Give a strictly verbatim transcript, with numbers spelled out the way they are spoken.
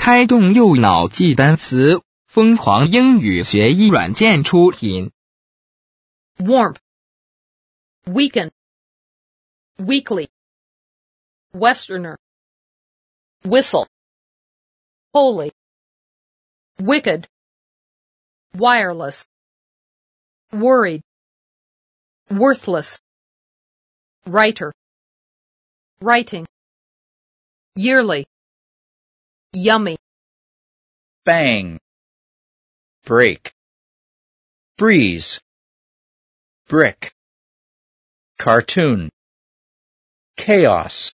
开动右脑记单词，疯狂英语学习软件出品。 warmth, weaken, weekly, westerner, whistle, holy, wicked, wireless, worried, worthless, writer, writing, yearly, yummy, bang, break, breeze, brick, cartoon, chaos.